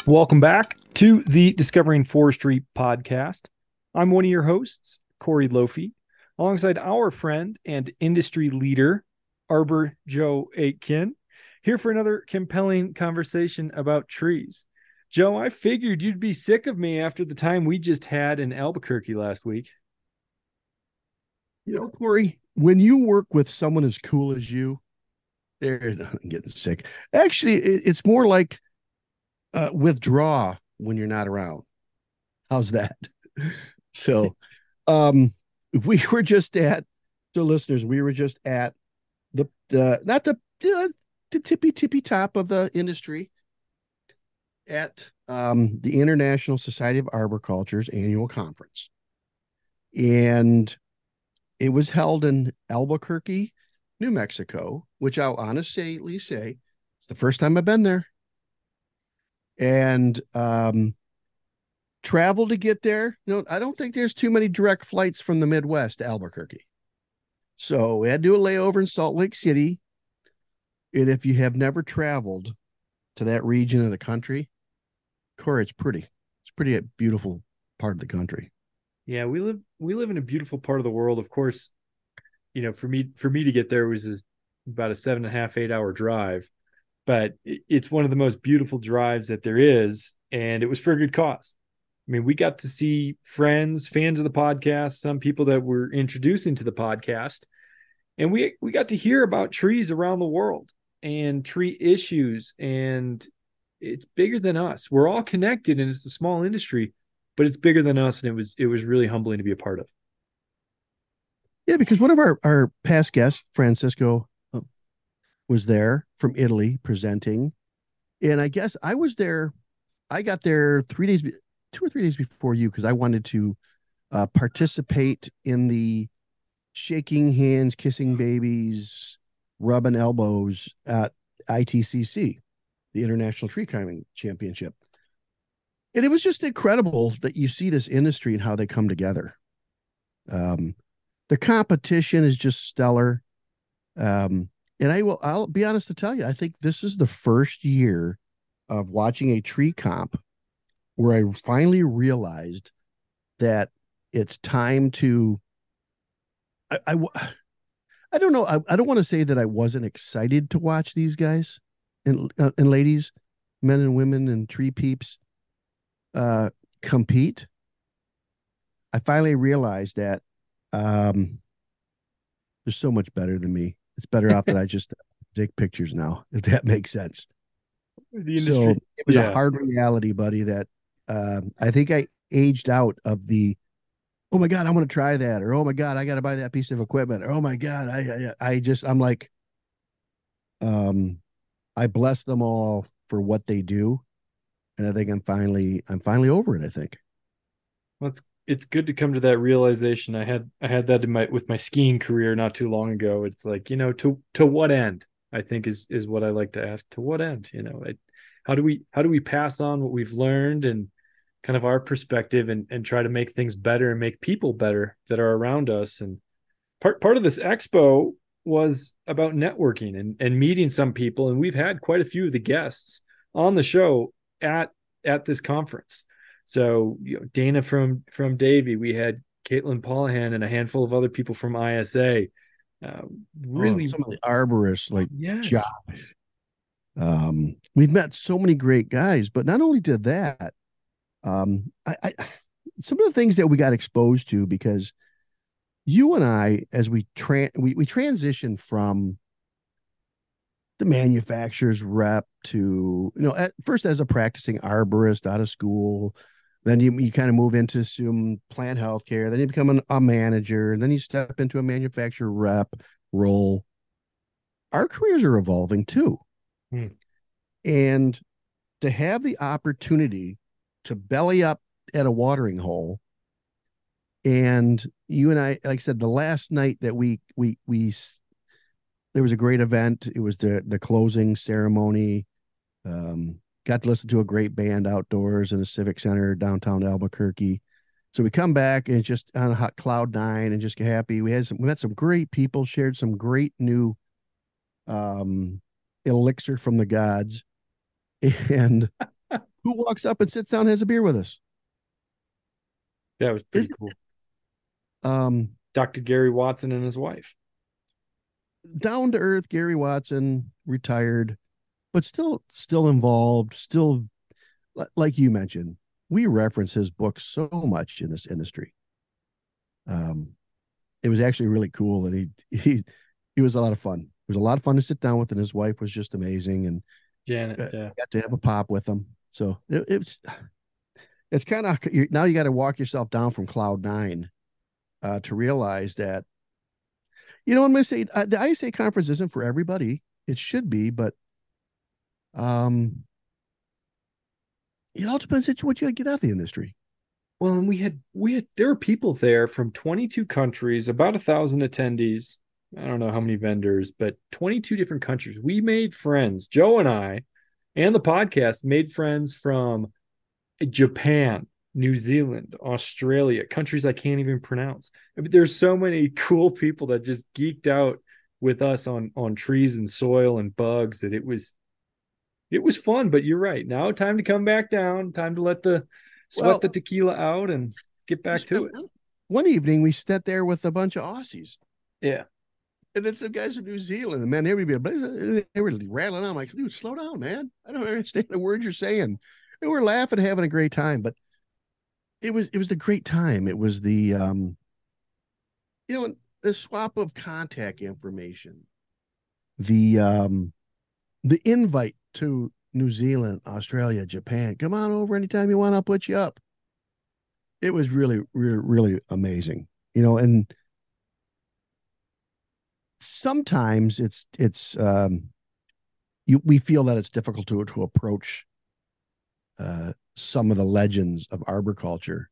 Welcome back to the Discovering Forestry podcast. I'm one of your hosts, Corey Lofi, alongside our friend and industry leader, Arbor Joe Aitken, here for another compelling conversation about trees. Joe, I figured you'd be sick of me after the time we just had in Albuquerque last week. Corey, when you work with someone as cool as you, they're not getting sick. Actually, it's more like withdraw when you're not around. How's that? So, um, we were just at the listeners. We were just at the not the tippy top of the industry at the International Society of Arboriculture's annual conference, and it was held in Albuquerque, New Mexico, which I'll honestly say it's the first time I've been there. And travel to get there. I don't think there's too many direct flights from the Midwest to Albuquerque. So we had to do a layover in Salt Lake City. And if you have never traveled to that region of the country, Corey, it's pretty. It's pretty a beautiful part of the country. Yeah, we live in a beautiful part of the world. Of course, for me to get there was about a 7.5, 8 hour drive, but it's one of the most beautiful drives that there is, and it was for a good cause. I mean, we got to see friends, fans of the podcast, some people that we're introducing to the podcast, and we got to hear about trees around the world and tree issues, and it's bigger than us. We're all connected, and it's a small industry, but it's bigger than us, and it was really humbling to be a part of. Yeah, because one of our past guests, Francisco, was there from Italy presenting. And I guess I was there. I got there 3 days, 2 or 3 days before you, because I wanted to participate in the shaking hands, kissing babies, rubbing elbows at ITCC, the International Tree Climbing Championship. And it was just incredible that you see this industry and how they come together. Um, the competition is just stellar. And I'll be honest to tell you, I think this is the first year of watching a tree comp where I finally realized that it's time to. I don't know. I don't want to say that I wasn't excited to watch these guys and ladies, men and women and tree peeps uh, compete. I finally realized that um, they're so much better than me. It's better off that I just take pictures now, if that makes sense. The So industry, it was a yeah. hard reality, buddy, that I think I aged out of the, oh my God, I want to try that. Or, oh my God, I got to buy that piece of equipment. Or, oh my God, I'm like, um, I bless them all for what they do. And I think I'm finally over it, I think. Well, it's good to come to that realization. I had that in my with my skiing career not too long ago. It's like, to what end? I think is what I like to ask. To what end? How do we pass on what we've learned and kind of our perspective and try to make things better and make people better that are around us. And part of this expo was about networking and meeting some people. And we've had quite a few of the guests on the show at at this conference. So Dana from Davy, we had Caitlin Paulahan and a handful of other people from ISA. Uh, Oh, really, some of the arborists like Josh. yes. We've met so many great guys, but not only did that, I some of the things that we got exposed to because you and I, as we transitioned from the manufacturer's rep to, at first as a practicing arborist out of school, then you kind of move into some plant healthcare, then you become a manager, and then you step into a manufacturer rep role. Our careers are evolving too. Hmm. And to have the opportunity to belly up at a watering hole, and you and I, like I said, the last night that we there was a great event. It was the closing ceremony. Got to listen to a great band outdoors in the Civic Center downtown Albuquerque. So we come back and just on a hot cloud nine and just happy. We met some great people, shared some great new um elixir from the gods. And who walks up and sits down and has a beer with us? That was pretty Isn't cool. um Dr. Gary Watson and his wife. down to earth Gary Watson, retired, but still involved, still like you mentioned, we reference his books so much in this industry. Um, it was actually really cool, and he was a lot of fun. It was a lot of fun to sit down with, and his wife was just amazing, and Janet, yeah. got to have a pop with him. So it's kind of now you got to walk yourself down from cloud nine to realize that I'm going to say the ISA conference isn't for everybody. It should be, but um, it all depends on what you get out of the industry. Well, and we had there were people there from 22 countries, about 1,000 attendees. I don't know how many vendors, but 22 different countries. We made friends. Joe and I and the podcast made friends from Japan, New Zealand, Australia, countries I can't even pronounce. I mean, there's so many cool people that just geeked out with us on trees and soil and bugs that it was fun. But you're right. Now time to come back down. Time to let the sweat Well, the tequila out and get we back to spent it. one evening we sat there with a bunch of Aussies. Yeah. And then some guys from New Zealand, and man, they were rattling on. I'm like, dude, slow down, man. I don't understand the words you're saying. And we're laughing, having a great time. But it was the great time. It was the swap of contact information, the the invite to New Zealand, Australia, Japan. Come on over anytime you want. I'll put you up. It was really, really, really amazing. And sometimes we feel that it's difficult to approach some of the legends of arboriculture.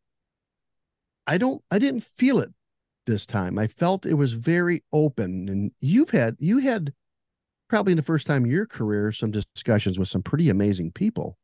I didn't feel it this time. I felt it was very open, and you had probably in the first time in your career some discussions with some pretty amazing people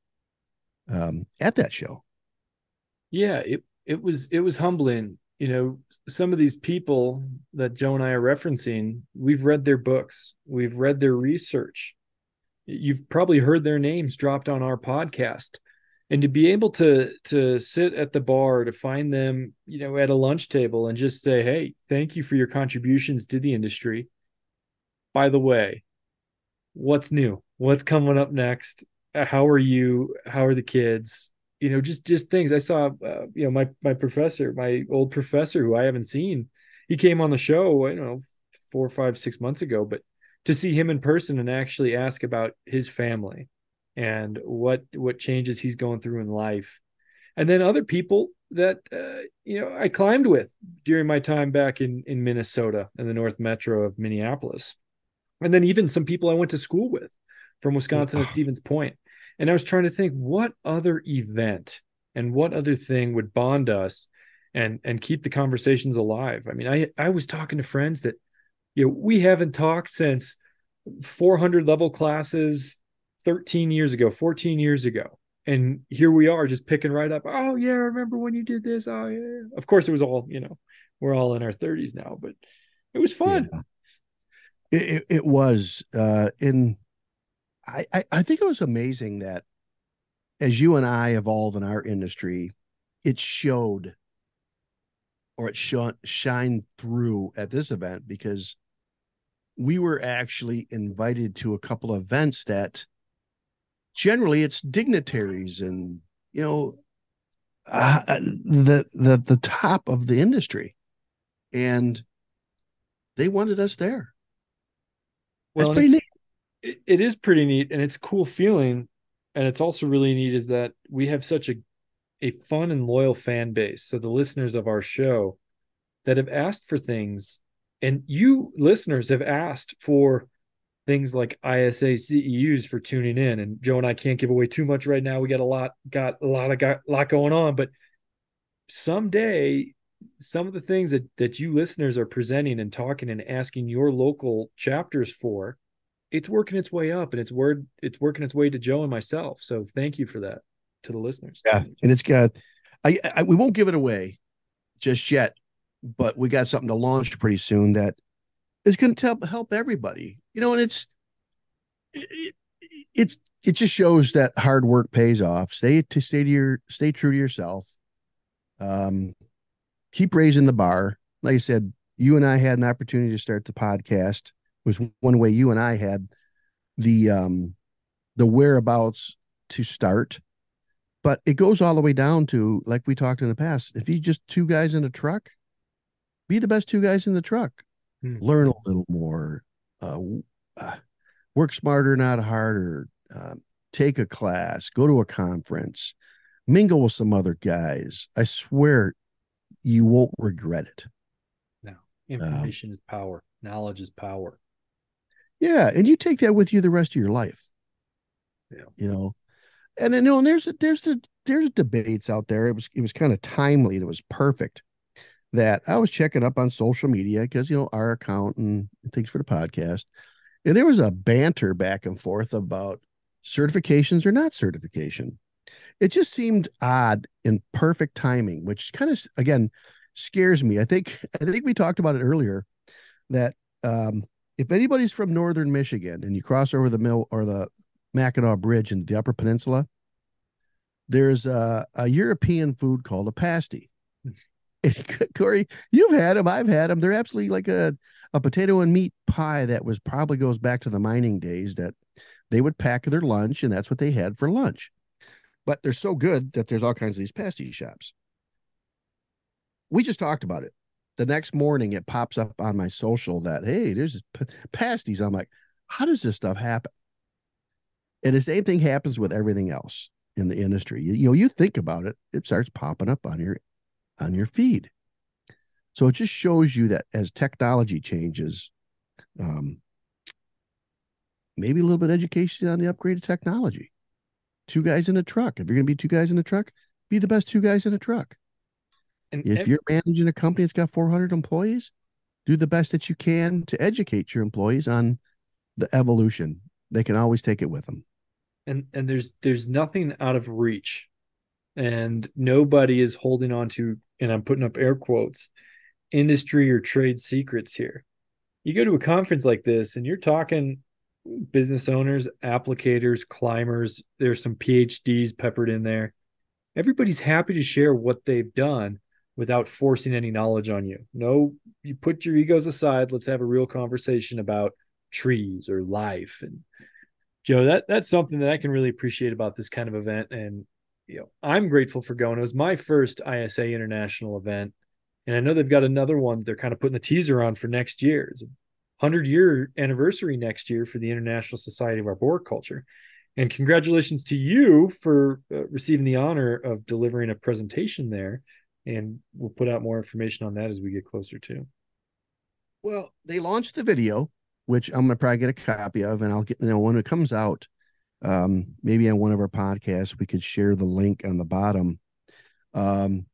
at that show. Yeah, it was humbling. Some of these people that Joe and I are referencing, we've read their books, we've read their research. You've probably heard their names dropped on our podcast. And to be able to sit at the bar, to find them, at a lunch table and just say, "Hey, thank you for your contributions to the industry. By the way, what's new? What's coming up next? How are you? How are the kids?" Just things I saw. My professor, my old professor, who I haven't seen, he came on the show. I don't know, 4, 5, 6 months ago, but to see him in person and actually ask about his family and what changes he's going through in life, and then other people that I climbed with during my time back in Minnesota in the North Metro of Minneapolis, and then even some people I went to school with from Wisconsin at Stevens Point. And I was trying to think what other event and what other thing would bond us and keep the conversations alive. I mean, I was talking to friends that we haven't talked since 400 level classes 13 years ago, 14 years ago. And here we are just picking right up. Oh yeah, I remember when you did this. Oh yeah. Of course it was all, we're all in our 30s now, but it was fun. Yeah, it was in I think it was amazing that as you and I evolve in our industry, it showed or it shined through at this event because we were actually invited to a couple of events that generally it's dignitaries and the top of the industry, and they wanted us there. That's Well, and pretty neat. it is pretty neat, and it's a cool feeling. And it's also really neat is that we have such a fun and loyal fan base. So the listeners of our show that have asked for things, and you listeners have asked for things like ISA CEUs for tuning in. And Joe and I can't give away too much right now. We got a lot going on, but someday some of the things that you listeners are presenting and talking and asking your local chapters for, it's working its way up, and it's working its way to Joe and myself. So thank you for that to the listeners. Yeah, and it's got. We won't give it away just yet, but we got something to launch pretty soon that is going to help everybody. And it, it's it just shows that hard work pays off. Stay true to yourself. Um, keep raising the bar. Like I said, you and I had an opportunity to start the podcast. It was one way you and I had the whereabouts to start. But it goes all the way down to, like we talked in the past, if you just two guys in a truck, be the best two guys in the truck. Hmm. Learn a little more, uh, uh, work smarter, not harder. Take a class, go to a conference, mingle with some other guys. I swear you won't regret it. No, Um, information is power. Knowledge is power. yeah, and you take that with you the rest of your life, Yeah. you know. And I know, and there's debates out there. It was kind of timely and it was perfect that I was checking up on social media because our account and things for the podcast, and there was a banter back and forth about certifications or not certification. It just seemed odd and perfect timing, which kind of again scares me. I think we talked about it earlier that um, if anybody's from northern Michigan and you cross over the mill or the Mackinac Bridge in the Upper Peninsula, there's a European food called a pasty. Corey, you've had them. I've had them. They're absolutely like a potato and meat pie that was probably goes back to the mining days that they would pack their lunch and that's what they had for lunch. But they're so good that there's all kinds of these pasty shops. We just talked about it. The next morning, it pops up on my social that, hey, there's pasties. I'm like, how does this stuff happen? And the same thing happens with everything else in the industry. You think about it, it starts popping up on your feed. So it just shows you that as technology changes, um, maybe a little bit of education on the upgraded technology. Two guys in a truck. If you're going to be two guys in a truck, be the best two guys in a truck. And If you're managing a company that's got 400 employees, do the best that you can to educate your employees on the evolution. They can always take it with them. there's nothing out of reach, and nobody is holding on to, and I'm putting up air quotes, industry or trade secrets here. You go to a conference like this and you're talking business owners, applicators, climbers, there's some PhDs peppered in there. Everybody's happy to share what they've done without forcing any knowledge on you. No, you put your egos aside. Let's have a real conversation about trees or life. And Joe, that's something that I can really appreciate about this kind of event. And I'm grateful for going. It was my first ISA international event, and I know they've got another one they're kind of putting the teaser on for next year. It's a 100-year anniversary next year for the International Society of Arboriculture. And congratulations to you for receiving the honor of delivering a presentation there. And we'll put out more information on that as we get closer to. Well, they launched the video, which I'm gonna probably get a copy of, and I'll get when it comes out. Maybe on one of our podcasts, we could share the link on the bottom. Um,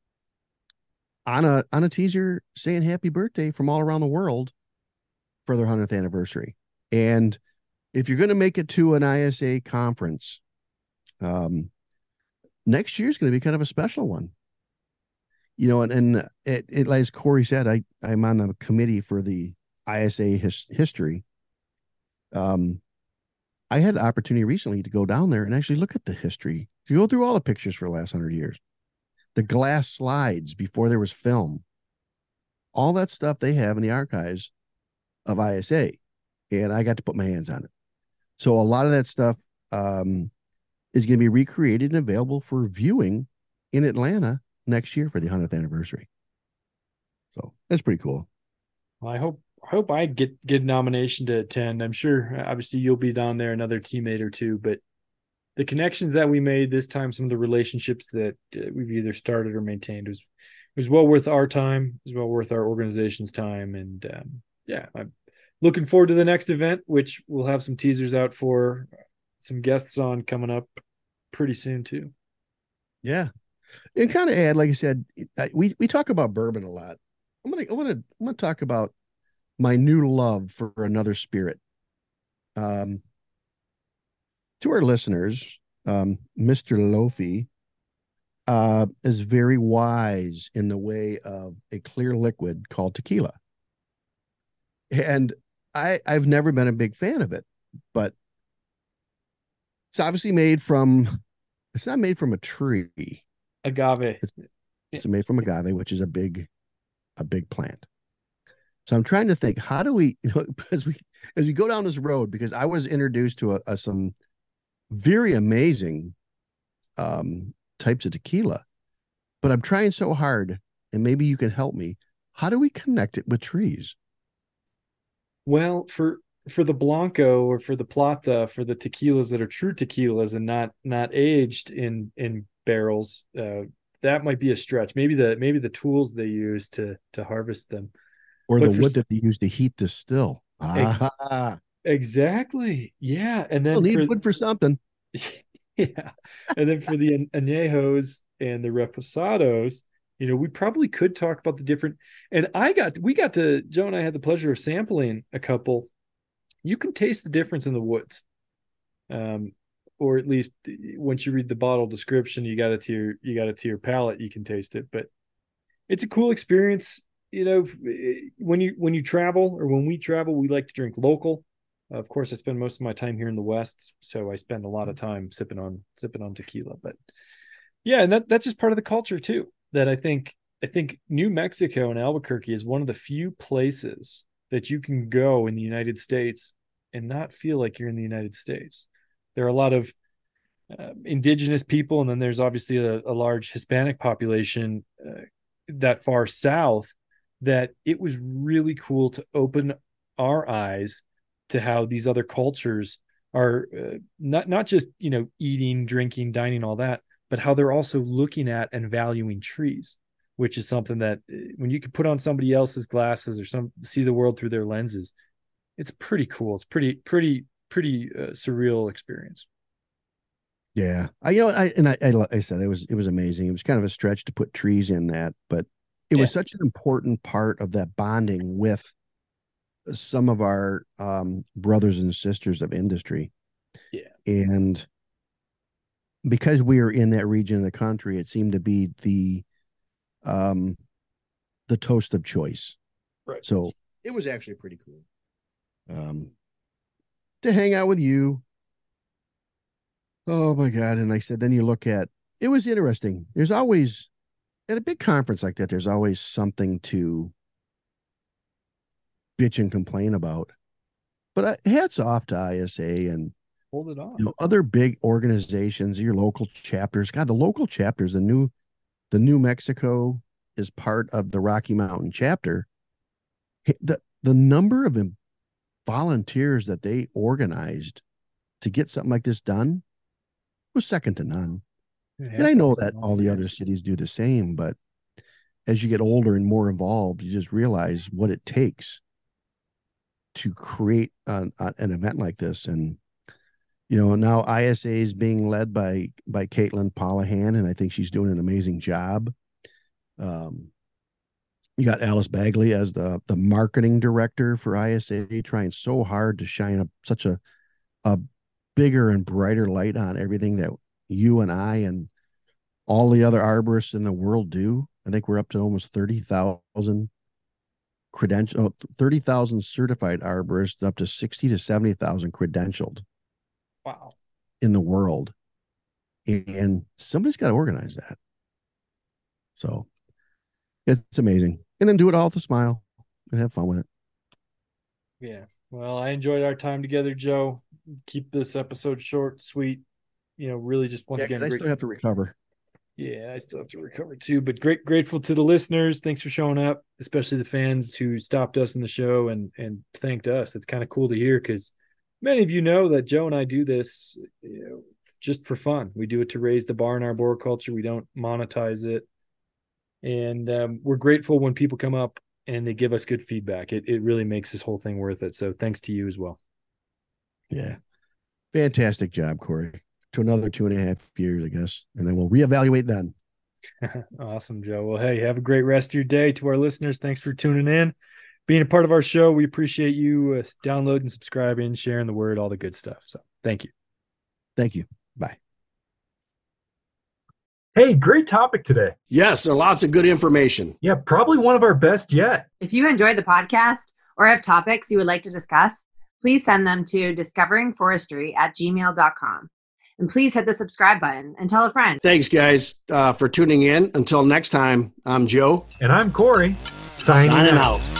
on a teaser saying happy birthday from all around the world for their 100th anniversary. And if you're going to make it to an ISA conference, um, next year's going to be kind of a special one. And as Corey said, I'm on the committee for the ISA history. Um, I had the opportunity recently to go down there and actually look at the history. To go through all the pictures for the last 100 years, the glass slides before there was film, all that stuff they have in the archives of ISA, and I got to put my hands on it. So a lot of that stuff is going to be recreated and available for viewing in Atlanta next year for the 100th anniversary. So that's pretty cool. Well, I hope I get nomination to attend. I'm sure obviously you'll be down there, another teammate or two, but the connections that we made this time, some of the relationships that we've either started or maintained was well worth our time, was well worth our organization's time, and yeah, I'm looking forward to the next event, which we'll have some teasers out for, some guests on coming up pretty soon too. Yeah, and kind of add, like I said, we talk about bourbon a lot. I'm gonna talk about my new love for another spirit. Um, to our listeners, Mr. Lofi is very wise in the way of a clear liquid called tequila. And I've never been a big fan of it, but It's obviously made from. It's not made from a tree. Agave. It's it's made from agave, which is a big plant. So I'm trying to think, how do we, as we go down this road, because I was introduced to some very amazing types of tequila, but I'm trying so hard, and maybe you can help me. How do we connect it with trees? Well, for the Blanco or for the Plata, for the tequilas that are true tequilas and not aged in barrels, that might be a stretch. Maybe the tools they use to harvest them. Or the But for wood that they use to heat the still? ex- Ah, exactly, yeah. And we'll then need for wood for something. yeah, and then for the añejos and the reposados, we probably could talk about the different. And we got to Joe and I had the pleasure of sampling a couple. You can taste the difference in the woods, um, or at least once you read the bottle description, you got it to your palate. You can taste it, but it's a cool experience. When you travel or when we travel, we like to drink local. Of course, I spend most of my time here in the West, so I spend a lot of time sipping on tequila. But yeah, and that's just part of the culture too. That I think New Mexico and Albuquerque is one of the few places that you can go in the United States and not feel like you're in the United States. There are a lot of indigenous people, and then there's obviously a large Hispanic population that far south. That it was really cool to open our eyes to how these other cultures are not just eating, drinking, dining, all that, but how they're also looking at and valuing trees, which is something that when you can put on somebody else's glasses or see the world through their lenses, it's pretty cool. It's pretty surreal experience. Yeah, I said it was amazing. It was kind of a stretch to put trees in that, but it Yeah, was such an important part of that bonding with some of our brothers and sisters of industry. yeah, And because we are in that region of the country, it seemed to be um, the toast of choice. right. So it was actually pretty cool to hang out with you. Oh my God. And like I said, then you look at it was interesting. There's always at a big conference like that, there's always something to bitch and complain about. But hats off to ISA and Hold it on. other big organizations, your local chapters. God, the local chapters, the New Mexico is part of the Rocky Mountain chapter. The number of volunteers that they organized to get something like this done was second to none. And I Hats off know to that all the other volunteers. cities do the same, but as you get older and more involved, you just realize what it takes to create an event like this. And now ISA is being led by Caitlin Pollahan, and I think she's doing an amazing job. Um, you got Alice Bagley as the marketing director for ISA, trying so hard to shine such a bigger and brighter light on everything that you and I and all the other arborists in the world do. I think we're up to almost 30,000 certified arborists, up to 60 to 70,000 credentialed Wow. in the world. And somebody's got to organize that. So it's amazing. And then do it all with a smile and have fun with it. Yeah. Well, I enjoyed our time together, Joe. Keep this episode short, sweet. Really just once Yeah, again, because I great. still have to recover. Yeah, I still have to recover too, but grateful to the listeners. Thanks for showing up, especially the fans who stopped us in the show and thanked us. It's kind of cool to hear because many of you know that Joe and I do this, just for fun. We do it to raise the bar in our board culture. We don't monetize it, and we're grateful when people come up and they give us good feedback. It really makes this whole thing worth it. So thanks to you as well. Yeah. Fantastic job, Corey. To another 2.5 years, I guess. And then we'll reevaluate then. Awesome, Joe. Well, hey, have a great rest of your day. To our listeners, thanks for tuning in, being a part of our show. We appreciate you downloading, subscribing, sharing the word, all the good stuff. So thank you. Thank you. Bye. Hey, great topic today. Yes, lots of good information. Yeah, probably one of our best yet. If you enjoyed the podcast or have topics you would like to discuss, please send them to discoveringforestry@gmail.com. And please hit the subscribe button and tell a friend. Thanks, guys, for tuning in. Until next time, I'm Joe. And I'm Corey. Signing out.